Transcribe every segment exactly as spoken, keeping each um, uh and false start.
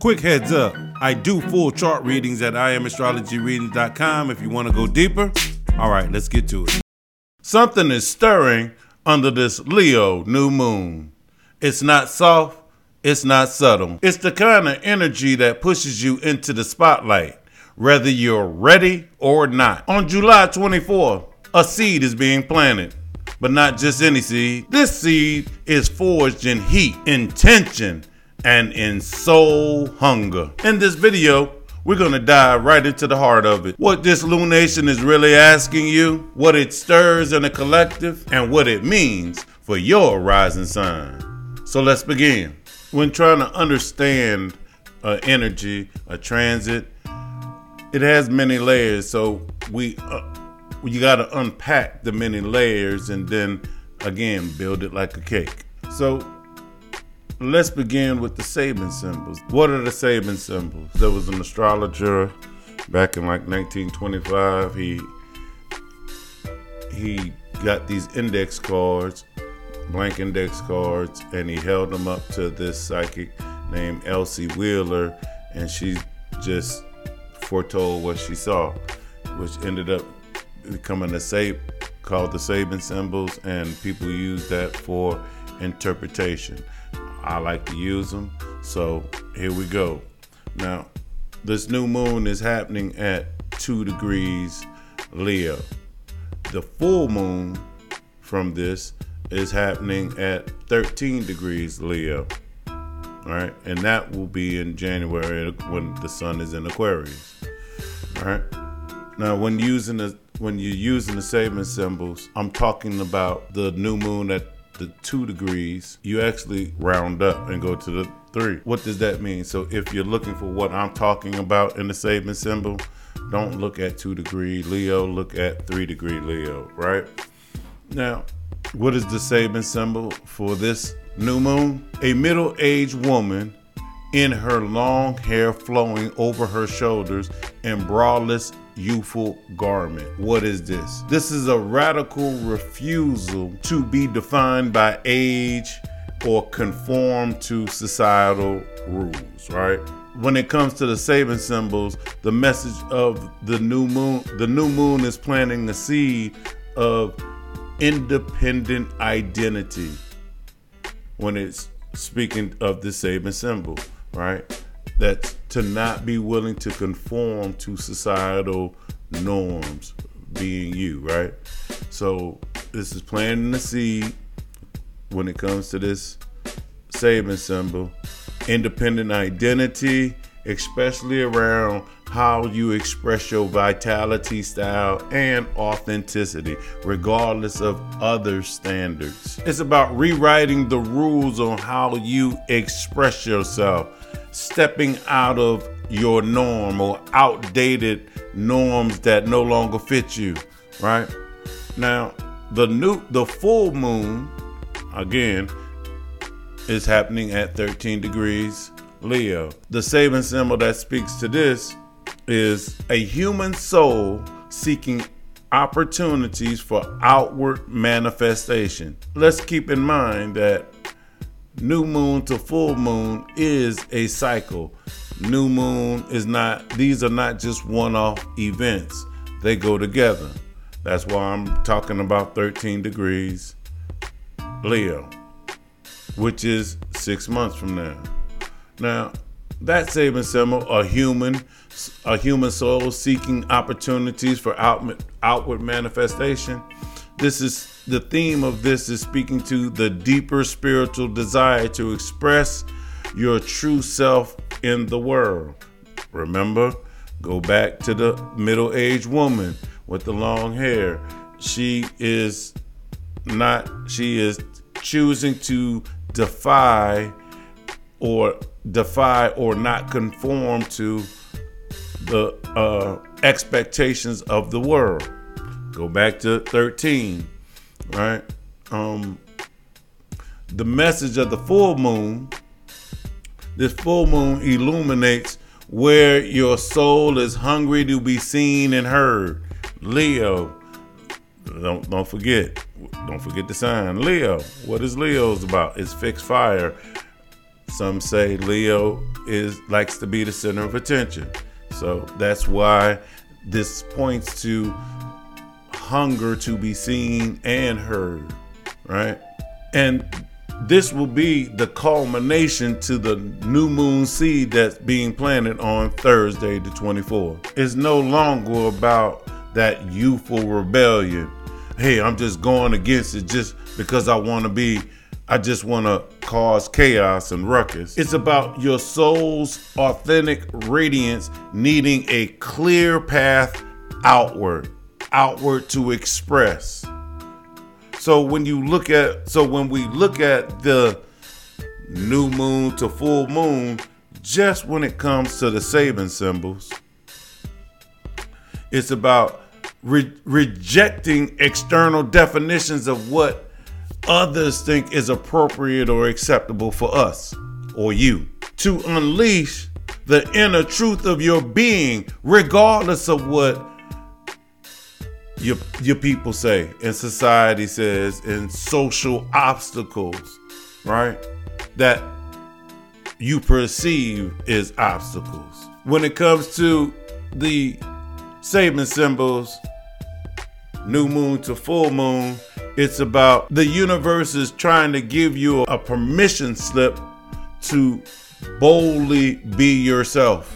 Quick heads up, I do full chart readings at I am astrology readings dot com if you want to go deeper. All right, let's get to it. Something is stirring under this Leo new moon. It's not soft, it's not subtle. It's the kind of energy that pushes you into the spotlight, whether you're ready or not. On July twenty-fourth, a seed is being planted, but not just any seed. This seed is forged in heat, intention, and in soul hunger. In this video, we're gonna dive right into the heart of it. What this lunation is really asking you, what it stirs in the collective, and what it means for your rising sign. So let's begin. When trying to understand uh, energy, a transit, it has many layers. So we, uh, you gotta unpack the many layers and then again, build it like a cake. So let's begin with the Sabin symbols. What are the Sabin symbols? There was an astrologer back in like nineteen twenty-five. He he got these index cards, blank index cards, and he held them up to this psychic named Elsie Wheeler, and she just foretold what she saw, which ended up becoming a Sab called the Sabin symbols, and people use that for interpretation. I like to use them, so here we go. Now, this new moon is happening at two degrees Leo. The full moon from this is happening at thirteen degrees Leo. All right, and that will be in January when the sun is in Aquarius. All right. Now, when using the when you're using the Sabin symbols, I'm talking about the new moon at the two degrees. You actually round up and go to the three. What does that mean? So if you're looking for what I'm talking about in the Sabin symbol, don't look at two degree Leo, look at three degree Leo, right? Now, what is the Sabin symbol for this new moon? A middle-aged woman in her long hair flowing over her shoulders and braless youthful garment. What is this? This is a radical refusal to be defined by age or conform to societal rules, right? When it comes to the Sabin symbols, the message of the new moon, the new moon is planting a seed of independent identity when it's speaking of the Sabin symbol, right? That's to not be willing to conform to societal norms, being you, right? So this is planting the seed when it comes to this Sabin symbol. Independent identity, especially around how you express your vitality, style, and authenticity, regardless of other standards. It's about rewriting the rules on how you express yourself, stepping out of your norm or outdated norms that no longer fit you, right? Now, the new, the full moon, again, is happening at thirteen degrees Leo. The Sabin symbol that speaks to this is a human soul seeking opportunities for outward manifestation. Let's keep in mind that new moon to full moon is a cycle. New moon is not, these are not just one-off events. They go together. That's why I'm talking about thirteen degrees Leo, which is six months from now. Now, that Sabin symbol, a human, a human soul seeking opportunities for out, outward manifestation. This is the theme of this is speaking to the deeper spiritual desire to express your true self in the world. Remember, go back to the middle-aged woman with the long hair. She is not, she is choosing to defy or defy or not conform to the uh, expectations of the world. Go back to thirteen, right? Um, the message of the full moon, this full moon illuminates where your soul is hungry to be seen and heard. Leo, don't don't forget, don't forget the sign. Leo, what is Leo's about? It's fixed fire, Some say Leo is likes to be the center of attention. So that's why this points to hunger to be seen and heard, right? And this will be the culmination to the new moon seed that's being planted on Thursday the twenty-fourth. It's no longer about that youthful rebellion. Hey, I'm just going against it just because I want to be, I just want to cause chaos and ruckus. It's about your soul's authentic radiance needing a clear path outward, outward to express. So when you look at, so when we look at the new moon to full moon, just when it comes to the Sabian symbols, it's about re- rejecting external definitions of what others think is appropriate or acceptable for us or you, to unleash the inner truth of your being, regardless of what your your people say and society says and social obstacles, right, that you perceive as obstacles. When it comes to the Sabian symbols, new moon to full moon, it's about the universe is trying to give you a permission slip to boldly be yourself,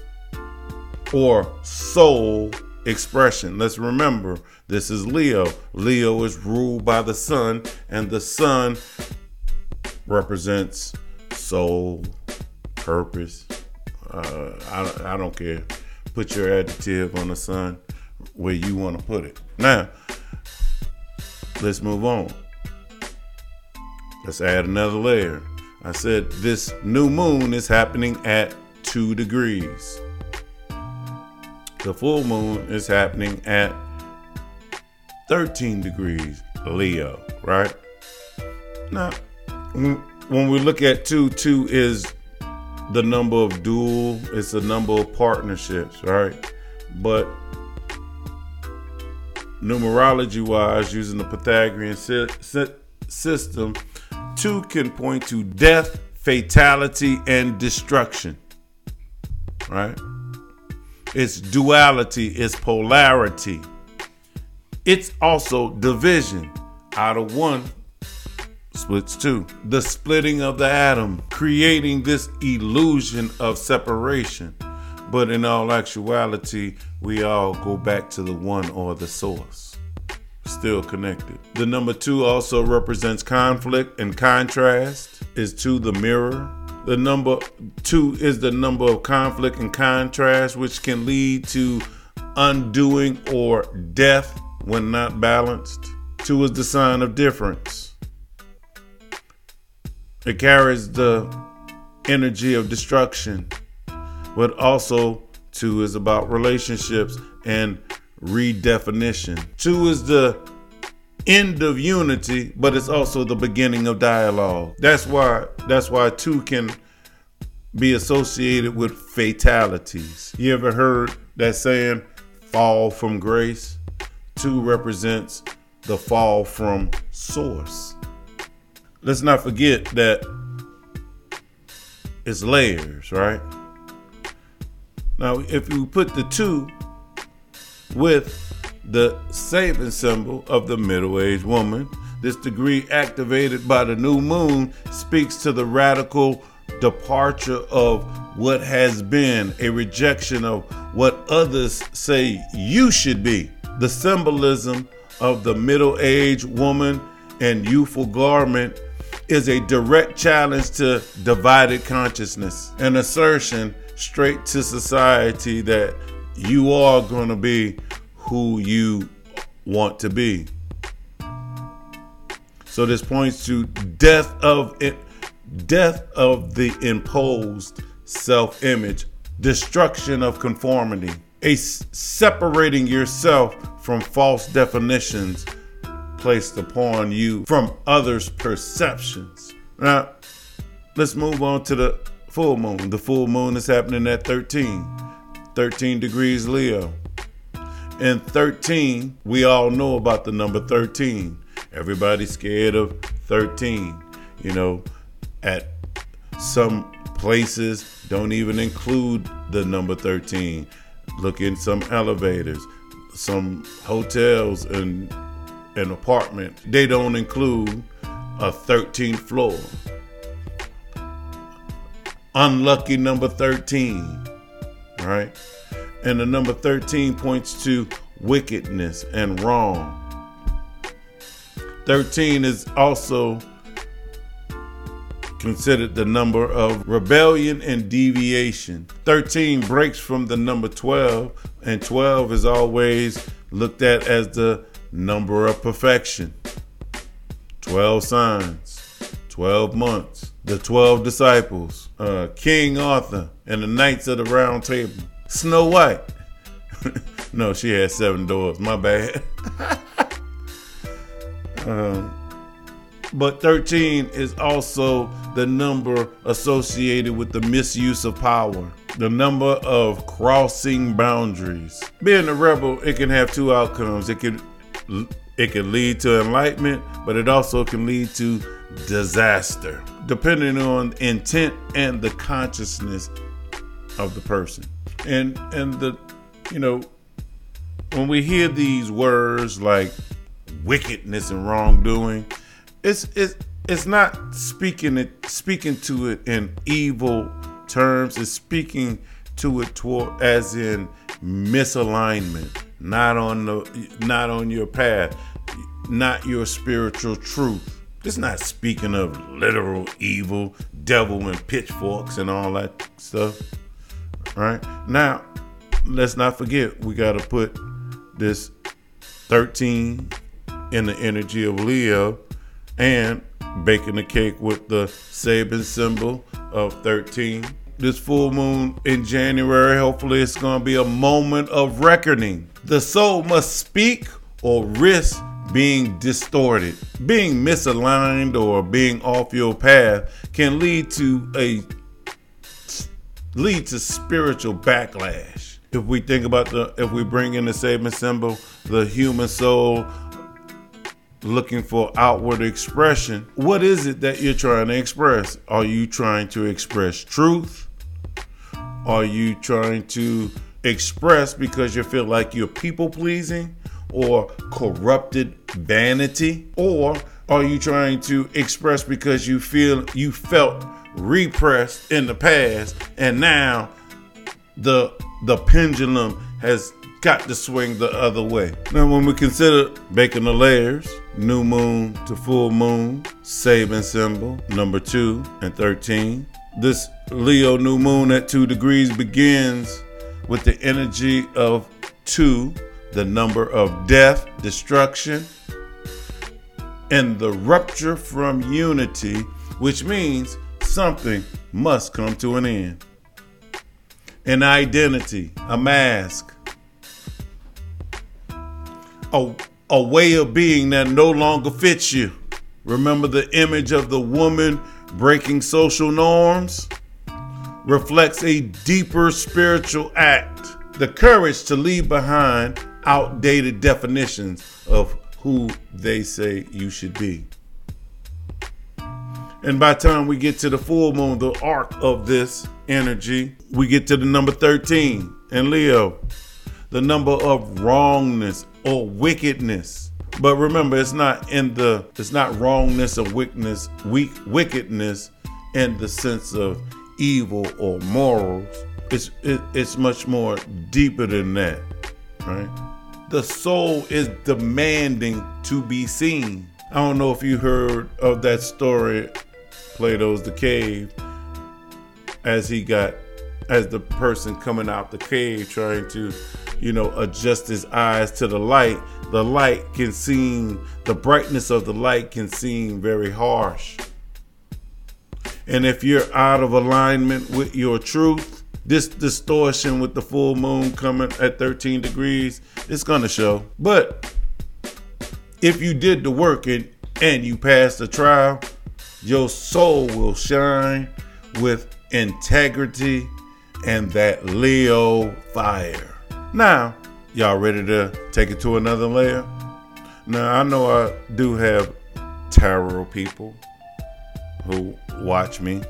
or soul expression. Let's remember, this is Leo. Leo is ruled by the sun, and the sun represents soul, purpose. Uh, I, I don't care. Put your adjective on the sun where you want to put it. Now, let's move on. Let's add another layer. I said this new moon is happening at two degrees. The full moon is happening at thirteen degrees Leo, right? Now, when we look at two, two is the number of dual, it's the number of partnerships, right? But numerology wise, using the Pythagorean si- si- system, two can point to death, fatality, and destruction, right? It's duality, it's polarity. It's also division. Out of one splits two. The splitting of the atom, creating this illusion of separation. But in all actuality, we all go back to the one or the source. Still connected. The number two also represents conflict and contrast. Is two the mirror? The number two is the number of conflict and contrast, which can lead to undoing or death when not balanced. Two is the sign of difference. It carries the energy of destruction, but also two is about relationships and redefinition. Two is the end of unity, but it's also the beginning of dialogue. That's why that's why two can be associated with fatalities. You ever heard that saying, fall from grace? Two represents the fall from source. Let's not forget that it's layers, right? Now, if you put the two with the Sabian symbol of the middle-aged woman, this degree activated by the new moon speaks to the radical departure of what has been, a rejection of what others say you should be. The symbolism of the middle-aged woman and youthful garment is a direct challenge to divided consciousness, an assertion straight to society that you are going to be who you want to be. So this points to death of it, death of the imposed self-image, destruction of conformity, a s- separating yourself from false definitions placed upon you from others' perceptions. Now, let's move on to the full moon. The full moon is happening at thirteen, thirteen degrees Leo. And thirteen, we all know about the number thirteen. Everybody's scared of thirteen. You know, at Some places don't even include the number thirteen. Look in some elevators, some hotels and an apartment, they don't include a thirteenth floor. Unlucky number thirteen, right? And the number thirteen points to wickedness and wrong. thirteen is also considered the number of rebellion and deviation. thirteen breaks from the number twelve, and twelve is always looked at as the number of perfection. twelve signs, twelve months, the twelve disciples, uh, King Arthur, and the Knights of the Round Table. Snow White. No, she had seven doors. My bad. um, but thirteen is also the number associated with the misuse of power, the number of crossing boundaries. Being a rebel, it can have two outcomes. It can it can lead to enlightenment, but it also can lead to disaster, depending on intent and the consciousness of the person. And and the you know, when we hear these words like wickedness and wrongdoing, it's it's it's not speaking it speaking to it in evil terms. It's speaking to it toward as in misalignment, not on the not on your path, not your spiritual truth. It's not speaking of literal evil, devil and pitchforks and all that stuff. Right? Now, let's not forget, we got to put this thirteen in the energy of Leo and baking the cake with the Sabian symbol of thirteen. This full moon in January, hopefully it's going to be a moment of reckoning. The soul must speak or risk being distorted. Being misaligned or being off your path can lead to a lead to spiritual backlash. If we think about the, if we bring in the Sabian symbol, the human soul looking for outward expression, what is it that you're trying to express? Are you trying to express truth? Are you trying to express because you feel like you're people pleasing or corrupted vanity? Or are you trying to express because you feel you felt repressed in the past and now the the pendulum has got to swing the other way? Now, when we consider baking the layers, new moon to full moon, Sabian symbol, number two and thirteen. This Leo new moon at two degrees begins with the energy of two, the number of death, destruction, and the rupture from unity, which means something must come to an end. An identity, a mask, a, a way of being that no longer fits you. Remember the image of the woman breaking social norms? Reflects a deeper spiritual act, the courage to leave behind outdated definitions of who they say you should be. And by the time we get to the full moon, the arc of this energy, we get to the number thirteen in Leo, the number of wrongness or wickedness. But remember, it's not in the it's not wrongness or wickedness, weak wickedness in the sense of evil or morals. It's it, it's much more deeper than that, right? The soul is demanding to be seen. I don't know if you heard of that story, Plato's The Cave, as he got, as the person coming out the cave trying to, you know, adjust his eyes to the light. The light can seem, the brightness of the light can seem very harsh. And if you're out of alignment with your truth, this distortion with the full moon coming at thirteen degrees, it's gonna show. But if you did the work and, and you passed the trial, your soul will shine with integrity and that Leo fire. Now, y'all ready to take it to another layer? Now, I know I do have tarot people who watch me,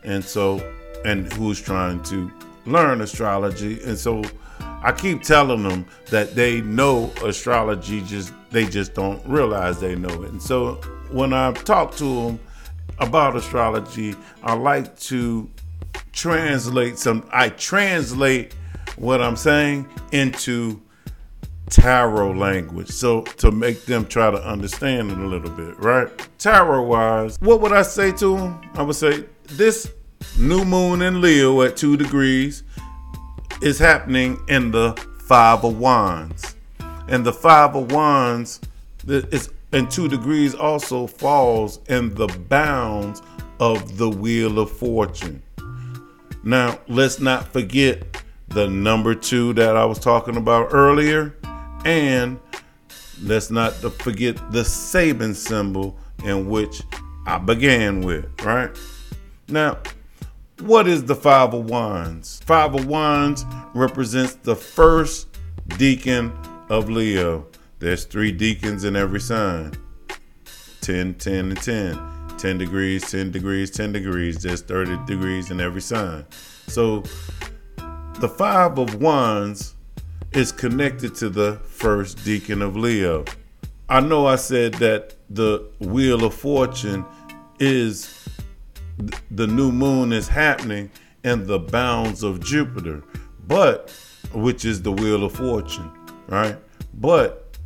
and so, and who's trying to learn astrology. And so I keep telling them that they know astrology, just they just don't realize they know it. And so when I talk to them about astrology, I like to translate some, I translate what I'm saying into tarot language, so to make them try to understand it a little bit, right? Tarot wise, what would I say to them? I would say this new moon in Leo at two degrees is happening in the Five of Wands, and the Five of Wands is in two degrees also falls in the bounds of the Wheel of Fortune. Now, let's not forget the number two that I was talking about earlier, and let's not forget the Saban symbol in which I began with, right? Now, what is the Five of Wands? Five of Wands represents the first decan of Leo. There's three decans in every sign. ten, ten, and ten. ten degrees, ten degrees, ten degrees. There's thirty degrees in every sign. So the Five of Wands is connected to the first decan of Leo. I know I said that the Wheel of Fortune is, the new moon is happening in the bounds of Jupiter, but, which is the Wheel of Fortune, right? But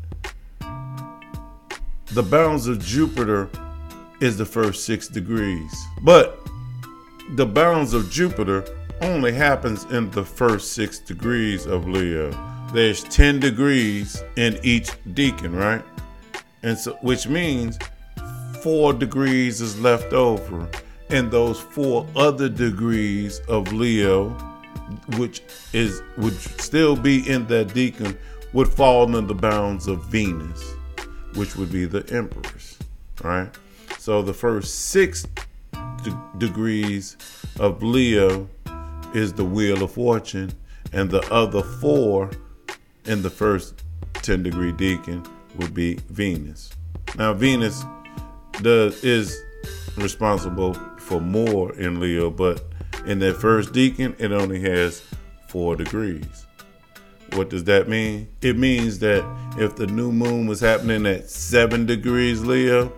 the bounds of Jupiter is the first six degrees. But the bounds of Jupiter only happens in the first six degrees of Leo. There's ten degrees in each decan, right? And so, which means four degrees is left over. And those four other degrees of Leo, which is would still be in that decan, would fall in the bounds of Venus, which would be the Empress, right? So the first six de- degrees of Leo is the Wheel of Fortune, and the other four in the first ten degree decan would be Venus. Now Venus does is responsible for more in Leo, but in that first decan it only has four degrees. What does that mean? It means that if the new moon was happening at seven degrees Leo,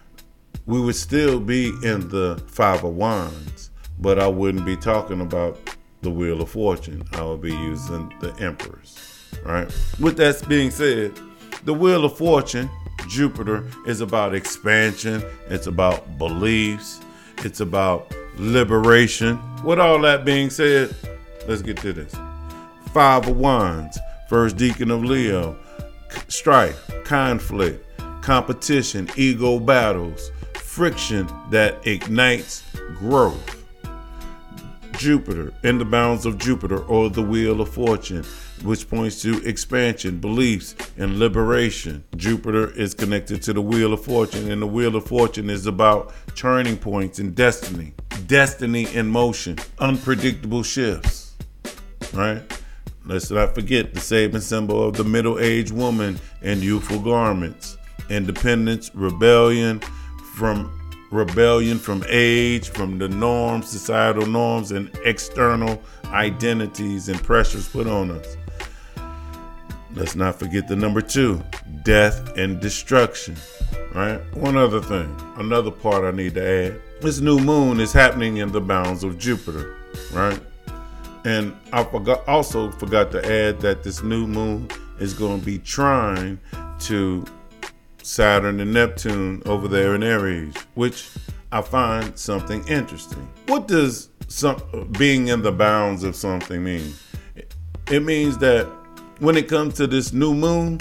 we would still be in the Five of Wands, but I wouldn't be talking about the Wheel of Fortune. I would be using the Empress, right? With that being said, the Wheel of Fortune, Jupiter, is about expansion. It's about beliefs. It's about liberation. With all that being said, let's get to this. Five of Wands, first decan of Leo, strife, conflict, competition, ego battles, friction that ignites growth. Jupiter, in the bounds of Jupiter, or the Wheel of Fortune, which points to expansion, beliefs, and liberation. Jupiter is connected to the Wheel of Fortune, and the Wheel of Fortune is about turning points and destiny. Destiny in motion, unpredictable shifts, right? Let's not forget the Saban symbol of the middle-aged woman in youthful garments. Independence, rebellion from rebellion from age, from the norms, societal norms, and external identities and pressures put on us. Let's not forget the number two, death and destruction, right? One other thing, another part I need to add. This new moon is happening in the bounds of Jupiter, right? And I forgot, also forgot to add that this new moon is going to be trine to Saturn and Neptune over there in Aries, which I find something interesting. What does some, being in the bounds of something mean? It means that when it comes to this new moon,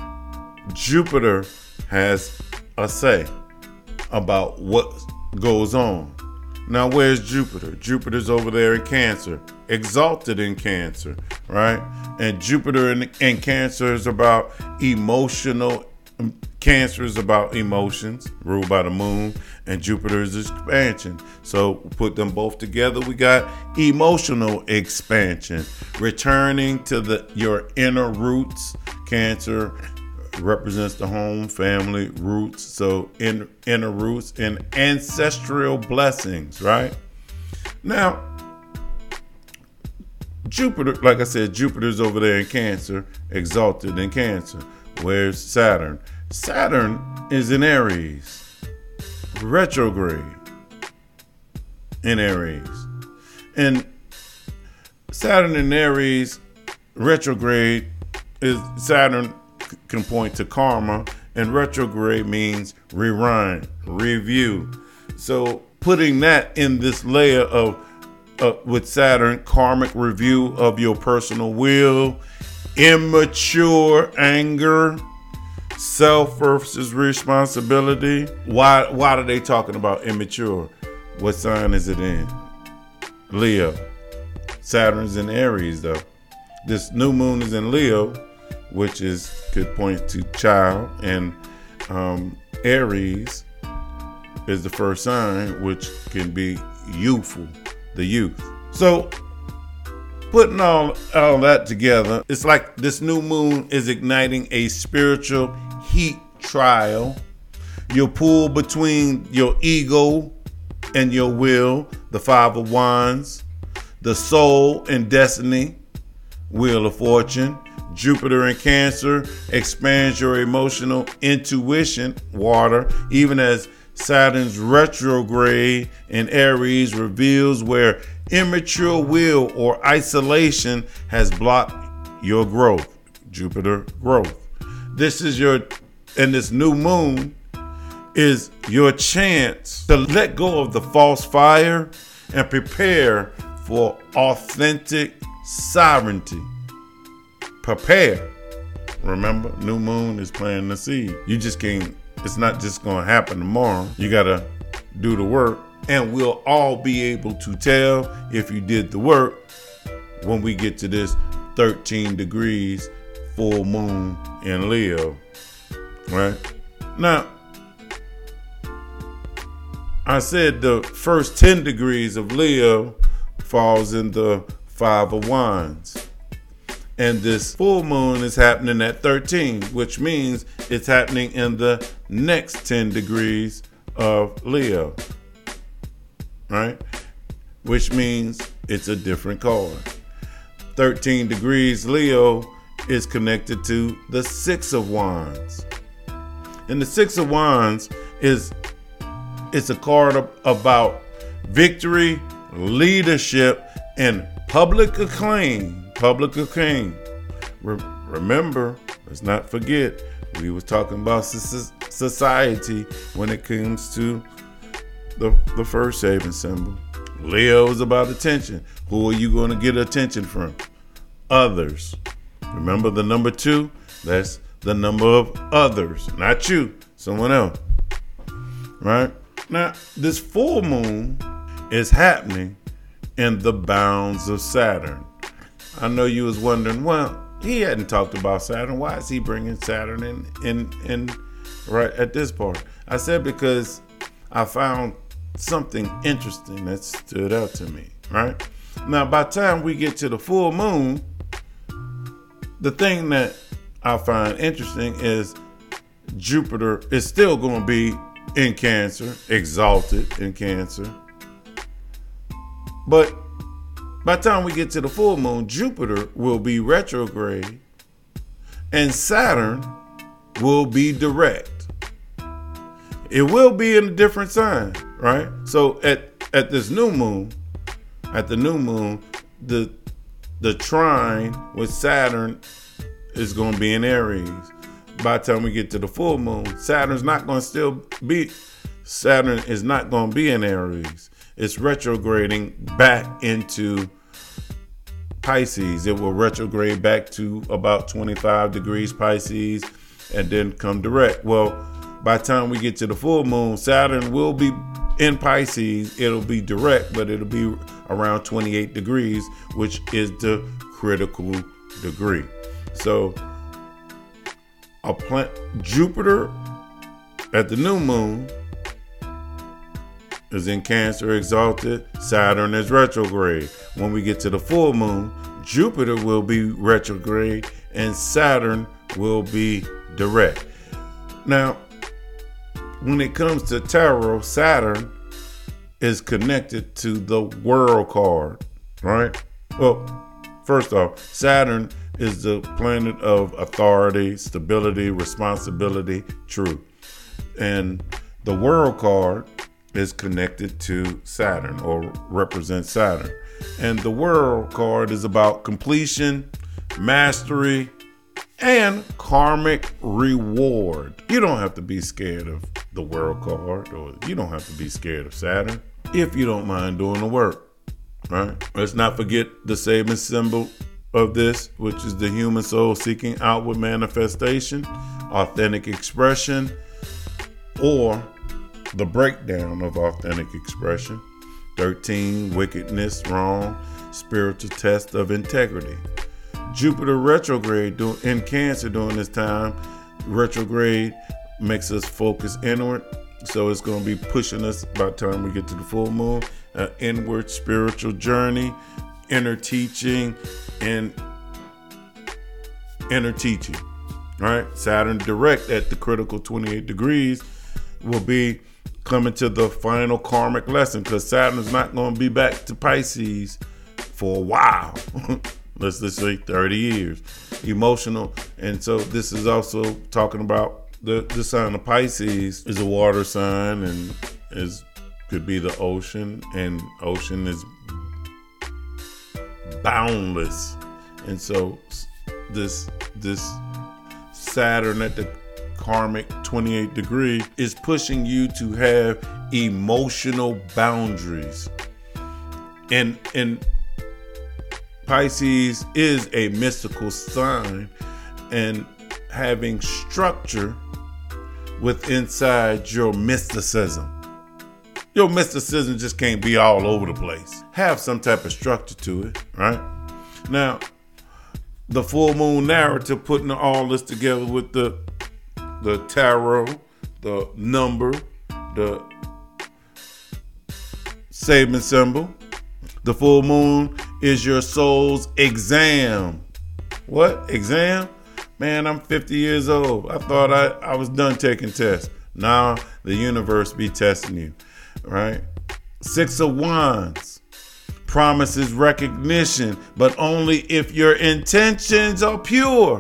Jupiter has a say about what goes on. Now, where's Jupiter? Jupiter's over there in Cancer, exalted in Cancer, right? And Jupiter in, in Cancer is about emotional. Cancer is about emotions, ruled by the moon, and Jupiter is expansion. So put them both together, we got emotional expansion, returning to the your inner roots. Cancer represents the home, family, roots. So in, inner roots and ancestral blessings, right? Now, Jupiter, like I said, Jupiter's over there in Cancer, exalted in Cancer. Where's Saturn? Saturn is in Aries, retrograde in Aries. And Saturn in Aries, retrograde, is Saturn can point to karma, and retrograde means rewind, review. So putting that in this layer of uh, with Saturn, karmic review of your personal will, immature anger, self versus responsibility. Why why are they talking about immature? What sign is it in? Leo. Saturn's in Aries though. This new moon is in Leo, which is could point to child, and um, Aries is the first sign, which can be youthful, the youth. So putting all, all that together, it's like this new moon is igniting a spiritual heat trial. You're pulled between your ego and your will, the Five of Wands, the soul and destiny, Wheel of Fortune. Jupiter in Cancer expands your emotional intuition, water, even as Saturn's retrograde in Aries reveals where immature will or isolation has blocked your growth, Jupiter growth. This is your, and this new moon is your chance to let go of the false fire and prepare for authentic sovereignty. Prepare. Remember, new moon is planting the seed. You just can't, it's not just going to happen tomorrow. You got to do the work, and we'll all be able to tell if you did the work when we get to this thirteen degrees full moon in Leo, right? Now, I said the first ten degrees of Leo falls in the Five of Wands. And this full moon is happening at thirteen, which means it's happening in the next ten degrees of Leo, right? Which means it's a different card. thirteen degrees Leo is connected to the Six of Wands. And the Six of Wands is it's a card about victory, leadership, and public acclaim. Public acclaim. Re- remember, let's not forget, we was talking about society when it comes to the, the first saving symbol. Leo is about attention. Who are you going to get attention from? Others. Remember the number two? That's the number of others, not you, someone else. Right? Now, this full moon is happening in the bounds of Saturn. I know you was wondering, well, he hadn't talked about Saturn. Why is he bringing Saturn in, in, in right at this part? I said because I found something interesting that stood out to me, right? Now, by the time we get to the full moon, the thing that I find interesting is Jupiter is still going to be in Cancer, exalted in Cancer. But by the time we get to the full moon, Jupiter will be retrograde and Saturn will be direct. It will be in a different sign, right? So at, at this new moon, at the new moon, the the trine with Saturn is going to be in Aries. By the time we get to the full moon, Saturn's not going to still be, Saturn is not going to be in Aries. It's retrograding back into Pisces. It will retrograde back to about twenty-five degrees Pisces and then come direct. Well, by the time we get to the full moon, Saturn will be in Pisces. It'll be direct, but it'll be around twenty-eight degrees, which is the critical degree. So a planet, Jupiter at the new moon is in Cancer, exalted. Saturn is retrograde. When we get to the full moon, Jupiter will be retrograde and Saturn will be direct. Now, when it comes to tarot, Saturn is connected to the world card, right? Well, first off, Saturn is the planet of authority, stability, responsibility, truth. And the world card is connected to Saturn or represents Saturn. And the world card is about completion, mastery, and karmic reward. You don't have to be scared of the world card, or you don't have to be scared of Saturn if you don't mind doing the work, right? Let's not forget the Sabian symbol of this, which is the human soul seeking outward manifestation, authentic expression, or the breakdown of authentic expression. thirteen, wickedness, wrong, spiritual test of integrity. Jupiter retrograde in Cancer during this time. Retrograde makes us focus inward. So it's going to be pushing us by the time we get to the full moon, an inward spiritual journey, inner teaching, and inner teaching. All right. Saturn direct at the critical twenty-eight degrees will be coming to the final karmic lesson, because Saturn is not going to be back to Pisces for a while. Let's just say thirty years. Emotional. And so this is also talking about the, the sign of Pisces is a water sign, and is could be the ocean, and ocean is boundless. And so this this Saturn at the karmic twenty-eight degree is pushing you to have emotional boundaries. And and Pisces is a mystical sign, and having structure with inside your mysticism. Your mysticism just can't be all over the place. Have some type of structure to it, right? Now, the full moon narrative, putting all this together with the the tarot, the number, the Sabian symbol. The full moon is your soul's exam. What? Exam? Man, I'm fifty years old. I thought I, I was done taking tests. Now the universe be testing you, right? Six of Wands promises recognition, but only if your intentions are pure.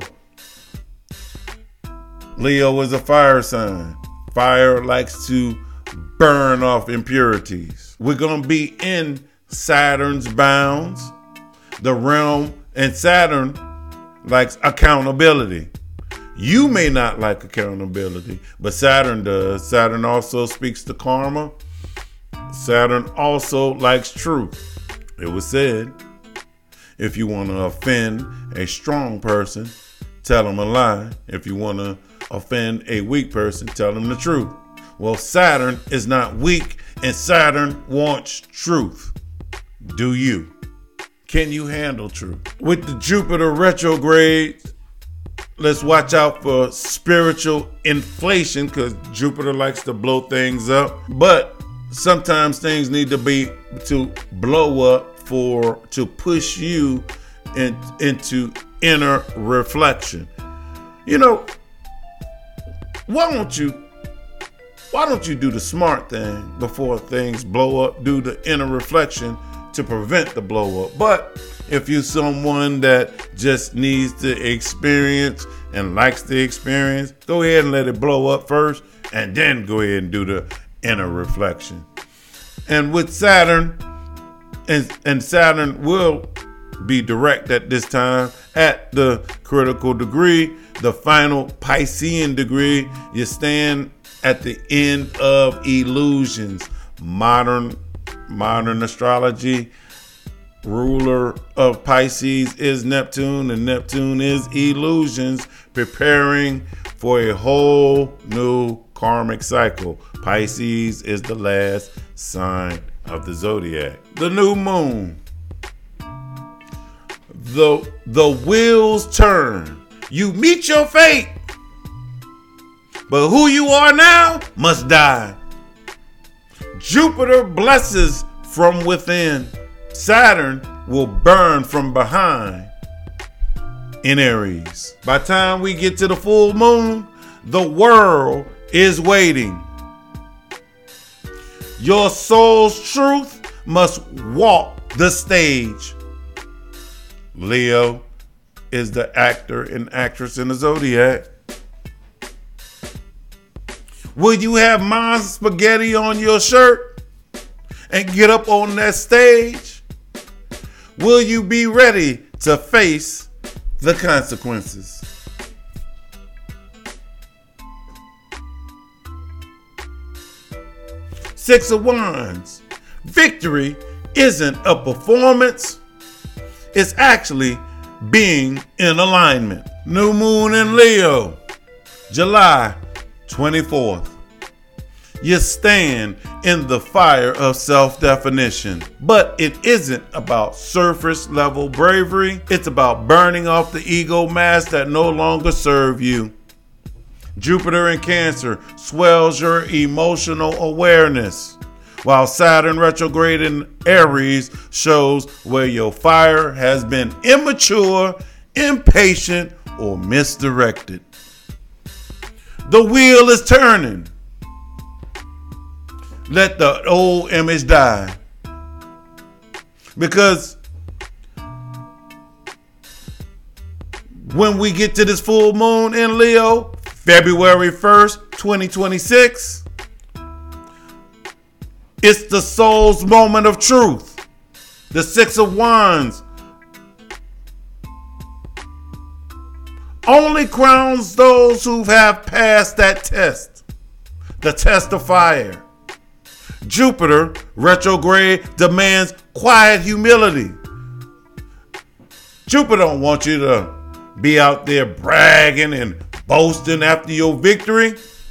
Leo is a fire sign. Fire likes to burn off impurities. We're going to be in Saturn's bounds, the realm, and Saturn likes accountability. You may not like accountability, but Saturn does. Saturn also speaks to karma. Saturn also likes truth. It was said, if you want to offend a strong person, tell them a lie. If you want to offend a weak person, tell them the truth. Well, Saturn is not weak, and Saturn wants truth. Do you? Can you handle truth? With the Jupiter retrograde, let's watch out for spiritual inflation, because Jupiter likes to blow things up. But sometimes things need to be to blow up for to push you in, into inner reflection. You know, why don't you why don't you do the smart thing before things blow up? Do the inner reflection to prevent the blow up. But if you're someone that just needs to experience and likes the experience, go ahead and let it blow up first, and then go ahead and do the inner reflection. And with Saturn, and, and Saturn will be direct at this time at the critical degree, the final Piscean degree. You stand at the end of illusions. Modern Modern astrology, ruler of Pisces is Neptune, and Neptune is illusions, preparing for a whole new karmic cycle. Pisces is the last sign of the zodiac. The new moon. The, the wheels turn. You meet your fate, but who you are now must die. Jupiter blesses from within. Saturn will burn from behind in Aries. By the time we get to the full moon, the world is waiting. Your soul's truth must walk the stage. Leo is the actor and actress in the zodiac. Will you have mind spaghetti on your shirt and get up on that stage? Will you be ready to face the consequences? Six of Wands. Victory isn't a performance. It's actually being in alignment. New moon in Leo, July twenty-fourth. You stand in the fire of self-definition, but it isn't about surface level bravery. It's about burning off the ego masks that no longer serve you. Jupiter in Cancer swells your emotional awareness, while Saturn retrograde in Aries shows where your fire has been immature, impatient, or misdirected. The wheel is turning. Let the old image die. Because when we get to this full moon in Leo, February first, twenty twenty-six, it's the soul's moment of truth. The Six of Wands only crowns those who have passed that test, the test of fire. Jupiter retrograde demands quiet humility. Jupiter don't want you to be out there bragging and boasting after your victory.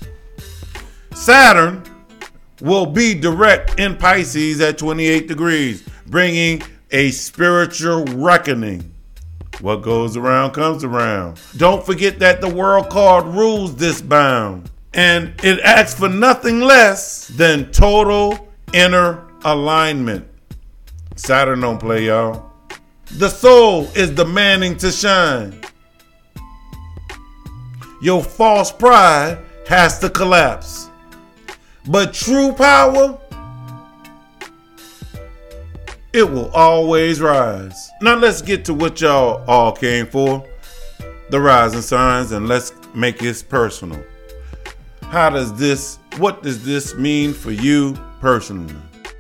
Saturn will be direct in Pisces at twenty-eight degrees, bringing a spiritual reckoning. What goes around comes around. Don't forget that the world card rules this bound, and it asks for nothing less than total inner alignment. Saturn don't play, y'all. The soul is demanding to shine. Your false pride has to collapse. But true power, it will always rise. Now let's get to what y'all all came for, the rising signs, and let's make this personal. How does this, what does this mean for you personally?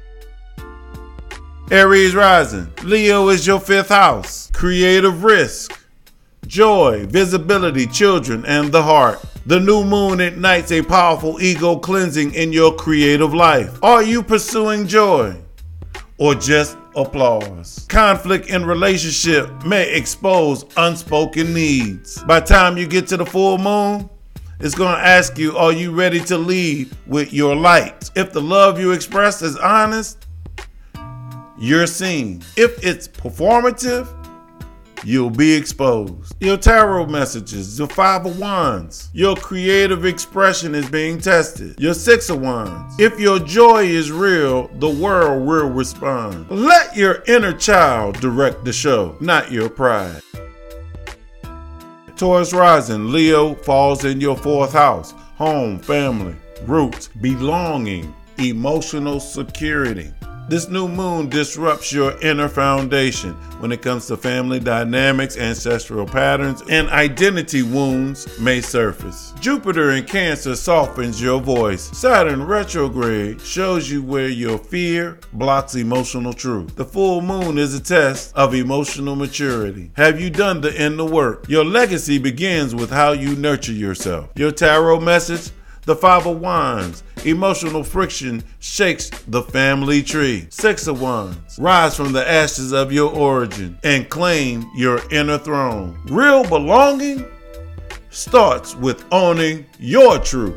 Aries rising. Leo is your fifth house. Creative risk, joy, visibility, children, and the heart. The new moon ignites a powerful ego cleansing in your creative life. Are you pursuing joy or just applause? Conflict in relationship may expose unspoken needs. By the time you get to the full moon, it's going to ask you, are you ready to lead with your light? If the love you express is honest, you're seen. If it's performative, you'll be exposed. Your tarot messages, your Five of Wands. Your creative expression is being tested. Your Six of Wands. If your joy is real, the world will respond. Let your inner child direct the show, not your pride. Taurus rising. Leo falls in your fourth house. Home, family, roots, belonging, emotional security. This new moon disrupts your inner foundation when it comes to family dynamics, ancestral patterns, and identity wounds may surface. Jupiter in Cancer softens your voice. Saturn retrograde shows you where your fear blocks emotional truth. The full moon is a test of emotional maturity. Have you done the inner work? Your legacy begins with how you nurture yourself. Your tarot message, the Five of Wands. Emotional friction shakes the family tree. Six of Wands. Rise from the ashes of your origin and claim your inner throne. Real belonging starts with owning your truth.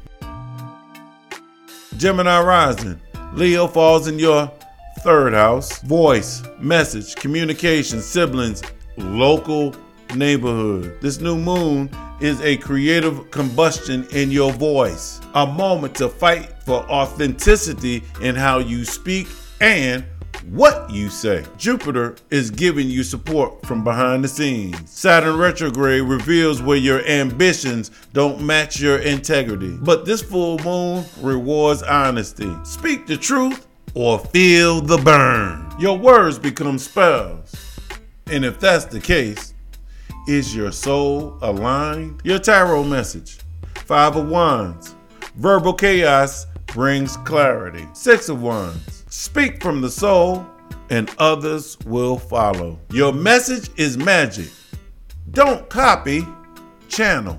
Gemini rising. Leo falls in your third house. Voice, message, communication, siblings, local neighborhood. This new moon is a creative combustion in your voice, a moment to fight for authenticity in how you speak and what you say. Jupiter is giving you support from behind the scenes. Saturn retrograde reveals where your ambitions don't match your integrity. But this full moon rewards honesty. Speak the truth or feel the burn. Your words become spells. And if that's the case, is your soul aligned? Your tarot message. Five of Wands. Verbal chaos brings clarity. Six of Wands. Speak from the soul and others will follow. Your message is magic. Don't copy, channel.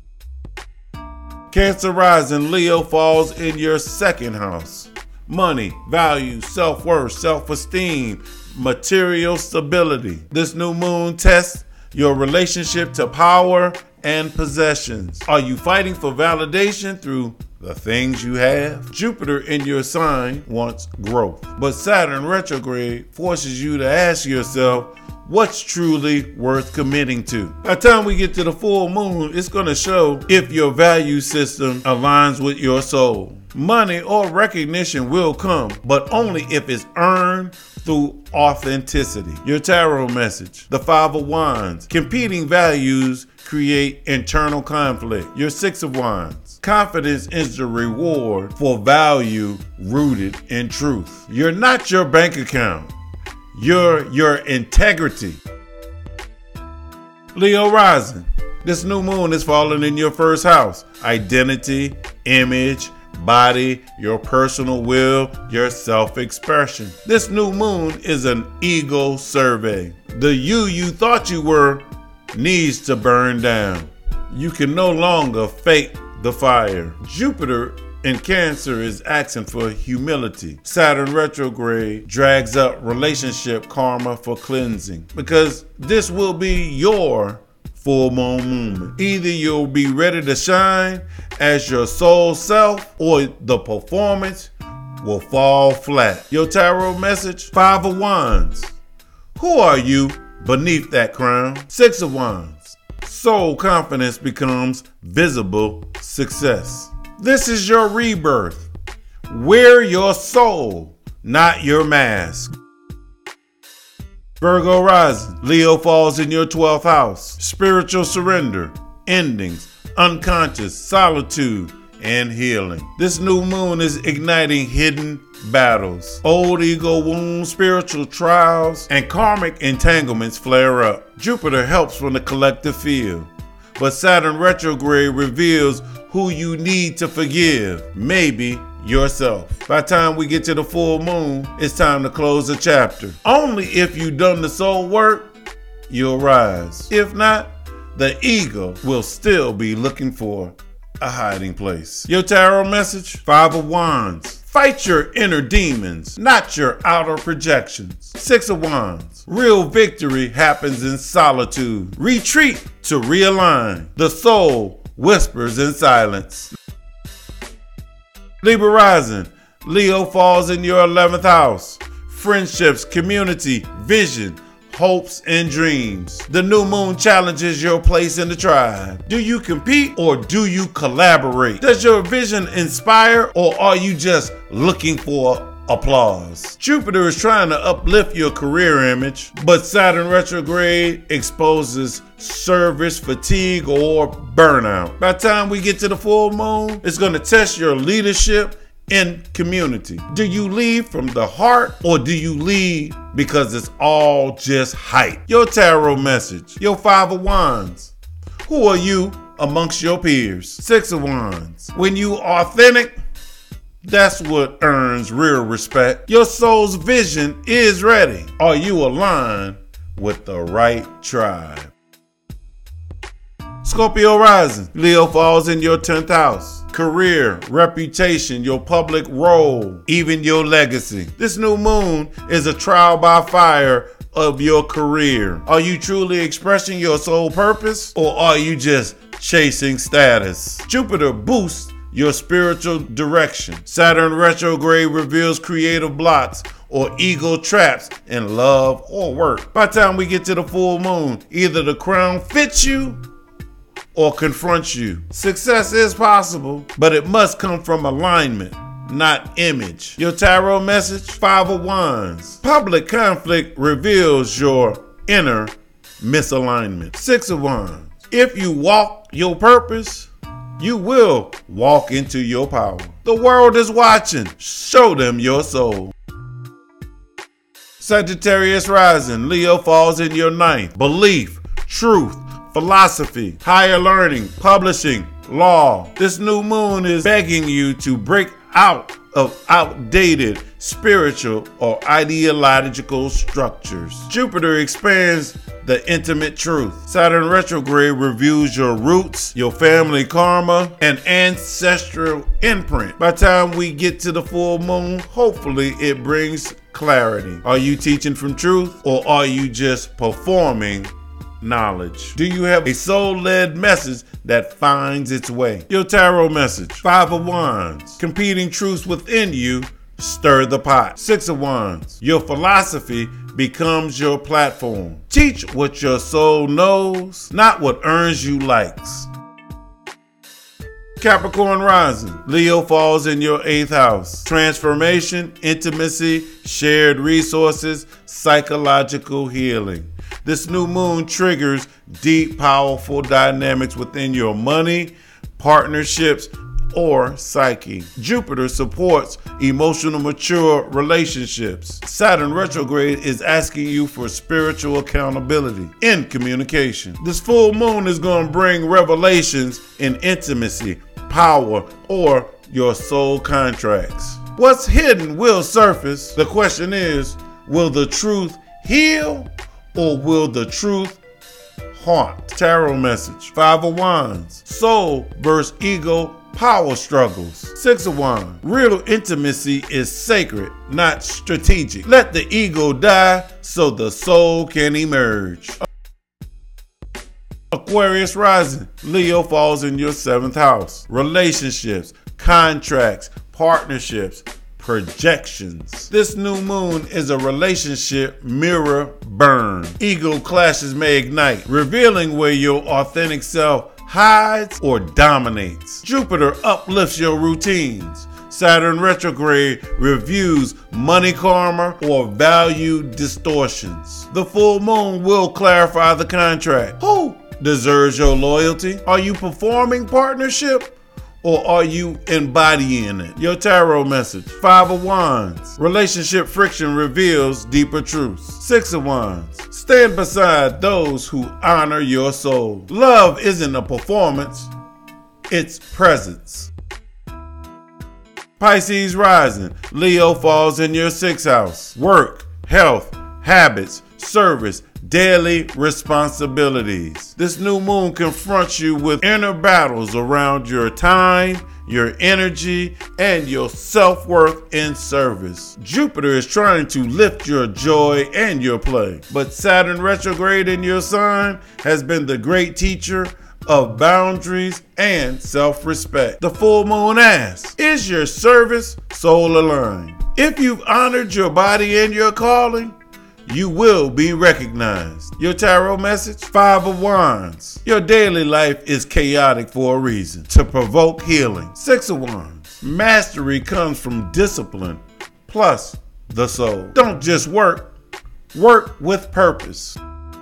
Cancer rising, Leo falls in your second house. Money, value, self-worth, self-esteem, material stability. This new moon tests your relationship to power and possessions. Are you fighting for validation through the things you have? Jupiter in your sign wants growth, but Saturn retrograde forces you to ask yourself what's truly worth committing to. By the time we get to the full moon, it's going to show if your value system aligns with your soul. Money or recognition will come, but only if it's earned through authenticity. Your tarot message. The Five of Wands. Competing values create internal conflict. Your Six of Wands. Confidence is the reward for value rooted in truth. You're not your bank account. You're your integrity. Leo rising. This new moon is falling in your first house. Identity, image, body, your personal will, your self-expression. This new moon is an ego survey. The you you thought you were needs to burn down. You can no longer fake the fire. Jupiter in Cancer is asking for humility. Saturn retrograde drags up relationship karma for cleansing, because this will be your full moon moment. Either you'll be ready to shine as your soul self, or the performance will fall flat. Your tarot message. Five of Wands. Who are you beneath that crown? Six of Wands. Soul confidence becomes visible success. This is your rebirth. Wear your soul, not your mask. Virgo rising. Leo falls in your twelfth house. Spiritual surrender, endings, unconscious, solitude, and healing. This new moon is igniting hidden battles. Old ego wounds, spiritual trials, and karmic entanglements flare up. Jupiter helps from the collective field, but Saturn retrograde reveals who you need to forgive. Maybe yourself. By the time we get to the full moon, it's time to close the chapter. Only if you've done the soul work, you'll rise. If not, the ego will still be looking for a hiding place. Your tarot message. Five of Wands. Fight your inner demons, not your outer projections. Six of Wands. Real victory happens in solitude. Retreat to realign. The soul whispers in silence. Libra rising. Leo falls in your eleventh house. Friendships, community, vision, hopes, and dreams. The new moon challenges your place in the tribe. Do you compete or do you collaborate? Does your vision inspire, or are you just looking for applause? Jupiter is trying to uplift your career image, but Saturn retrograde exposes service fatigue or burnout. By the time we get to the full moon, it's going to test your leadership in community. Do you lead from the heart, or do you lead because it's all just hype? Your tarot message. Your Five of Wands. Who are you amongst your peers? Six of Wands. When you authentic, that's what earns real respect. Your soul's vision is ready. Are you aligned with the right tribe? Scorpio rising. Leo falls in your tenth house. Career, reputation, your public role, even your legacy. This new moon is a trial by fire of your career. Are you truly expressing your soul purpose, or are you just chasing status? Jupiter boosts your spiritual direction. Saturn retrograde reveals creative blocks or ego traps in love or work. By the time we get to the full moon, either the crown fits you or confronts you. Success is possible, but it must come from alignment, not image. Your tarot message, Five of Wands. Public conflict reveals your inner misalignment. Six of Wands. If you walk your purpose, you will walk into your power. The world is watching. Show them your soul. Sagittarius rising. Leo falls in your ninth. Belief, truth, philosophy, higher learning, publishing, law. This new moon is begging you to break out of outdated spiritual or ideological structures. Jupiter expands the intimate truth. Saturn retrograde reviews your roots, your family karma, and ancestral imprint. By the time we get to the full moon, hopefully it brings clarity. Are you teaching from truth, or are you just performing knowledge? Do you have a soul-led message that finds its way? Your tarot message, Five of Wands. Competing truths within you stir the pot. Six of Wands. Your philosophy becomes your platform. Teach what your soul knows, not what earns you likes. Capricorn rising. Leo falls in your eighth house. Transformation, intimacy, shared resources, psychological healing. This new moon triggers deep, powerful dynamics within your money, partnerships, or psyche. Jupiter supports emotional, mature relationships. Saturn retrograde is asking you for spiritual accountability in communication. This full moon is going to bring revelations in intimacy, power, or your soul contracts. What's hidden will surface. The question is, will the truth heal, or will the truth haunt? Tarot message, Five of Wands. Soul versus ego power struggles. Six of Wands. Real intimacy is sacred, not strategic. Let the ego die so the soul can emerge. Aquarius rising. Leo falls in your seventh house. Relationships, contracts, partnerships, projections. This new moon is a relationship mirror burn. Ego clashes may ignite, revealing where your authentic self hides or dominates. Jupiter uplifts your routines. Saturn retrograde reviews money karma or value distortions. The full moon will clarify the contract. Who deserves your loyalty? Are you performing partnership, or are you embodying it? Your tarot message, Five of Wands. Relationship friction reveals deeper truths. Six of Wands. Stand beside those who honor your soul. Love isn't a performance, it's presence. Pisces rising. Leo falls in your sixth house. Work, health, habits, service, daily responsibilities. This new moon confronts you with inner battles around your time, your energy, and your self-worth in service. Jupiter is trying to lift your joy and your play, but Saturn retrograde in your sign has been the great teacher of boundaries and self-respect. The full moon asks, is your service soul aligned? If you've honored your body and your calling, you will be recognized. Your tarot message, Five of Wands. Your daily life is chaotic for a reason, to provoke healing. Six of Wands. Mastery comes from discipline plus the soul. Don't just work, work with purpose.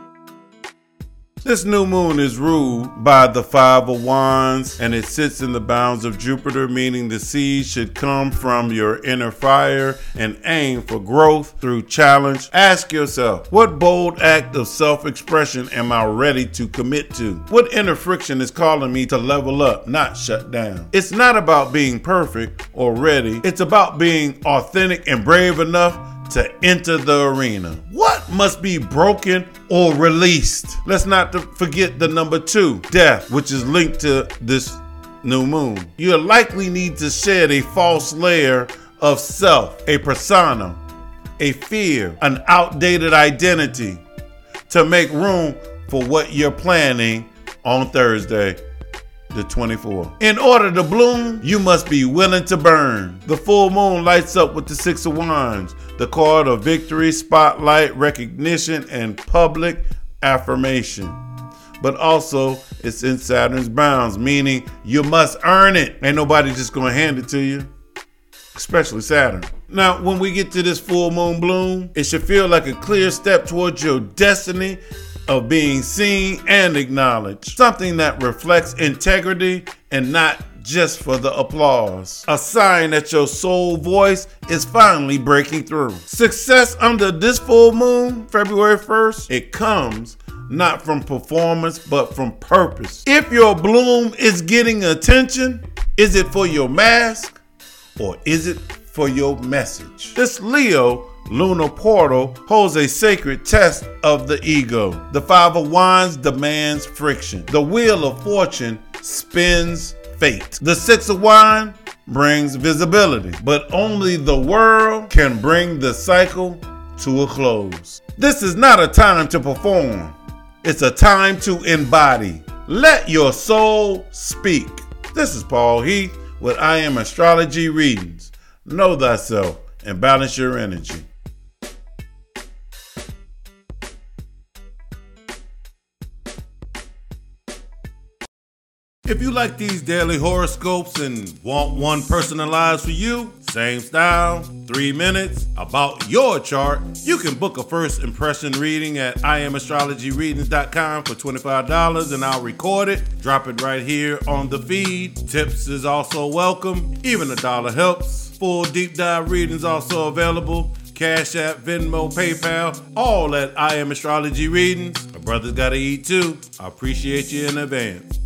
This new moon is ruled by the Five of Wands, and it sits in the bounds of Jupiter, meaning the seed should come from your inner fire and aim for growth through challenge. Ask yourself, what bold act of self-expression am I ready to commit to? What inner friction is calling me to level up, not shut down? It's not about being perfect or ready. It's about being authentic and brave enough to enter the arena. What must be broken or released? Let's not forget the number two, death, which is linked to this new moon. You'll likely need to shed a false layer of self, a persona, a fear, an outdated identity to make room for what you're planning on Thursday, the twenty-fourth. In order to bloom, you must be willing to burn. The full moon lights up with the Six of Wands, the card of victory, spotlight, recognition, and public affirmation. But also, it's in Saturn's bounds, meaning you must earn it. Ain't nobody just gonna hand it to you. especially Saturn. Now, when we get to this full moon bloom, it should feel like a clear step towards your destiny of being seen and acknowledged. Something that reflects integrity and not just for the applause. A sign that your soul voice is finally breaking through. Success under this full moon, February first, it comes not from performance, but from purpose. If your bloom is getting attention, is it for your mask or is it for your message? This Leo lunar portal holds a sacred test of the ego. The Five of Wands demands friction. The Wheel of Fortune spins fate. The Six of Wands brings visibility, but only the world can bring the cycle to a close. This is not a time to perform. It's a time to embody. Let your soul speak. This is Paul Heath with I Am Astrology Readings. Know thyself and balance your energy. If you like these daily horoscopes and want one personalized for you, same style, three minutes, about your chart, you can book a first impression reading at I am astrology readings dot com for twenty-five dollars and I'll record it, drop it right here on the feed. Tips is also welcome, even a dollar helps. Full deep dive readings also available. Cash App, Venmo, PayPal, all at I Am Astrology Readings. My brother's gotta eat too. I appreciate you in advance.